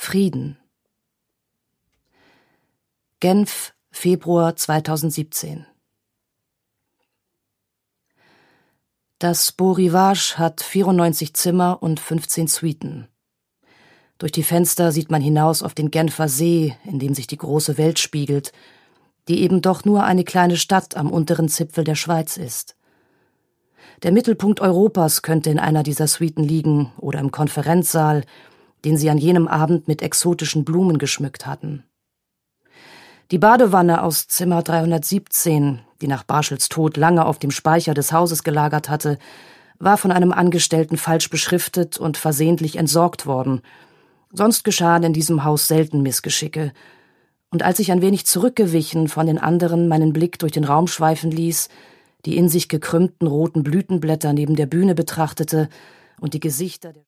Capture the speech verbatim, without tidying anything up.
Frieden. Genf, Februar zweitausendsiebzehn. Das Beau Rivage hat vierundneunzig Zimmer und fünfzehn Suiten. Durch die Fenster sieht man hinaus auf den Genfer See, in dem sich die große Welt spiegelt, die eben doch nur eine kleine Stadt am unteren Zipfel der Schweiz ist. Der Mittelpunkt Europas könnte in einer dieser Suiten liegen oder im Konferenzsaal, den sie an jenem Abend mit exotischen Blumen geschmückt hatten. Die Badewanne aus Zimmer dreihundertsiebzehn, die nach Barschels Tod lange auf dem Speicher des Hauses gelagert hatte, war von einem Angestellten falsch beschriftet und versehentlich entsorgt worden. Sonst geschahen in diesem Haus selten Missgeschicke. Und als ich ein wenig zurückgewichen von den anderen meinen Blick durch den Raum schweifen ließ, die in sich gekrümmten roten Blütenblätter neben der Bühne betrachtete und die Gesichter der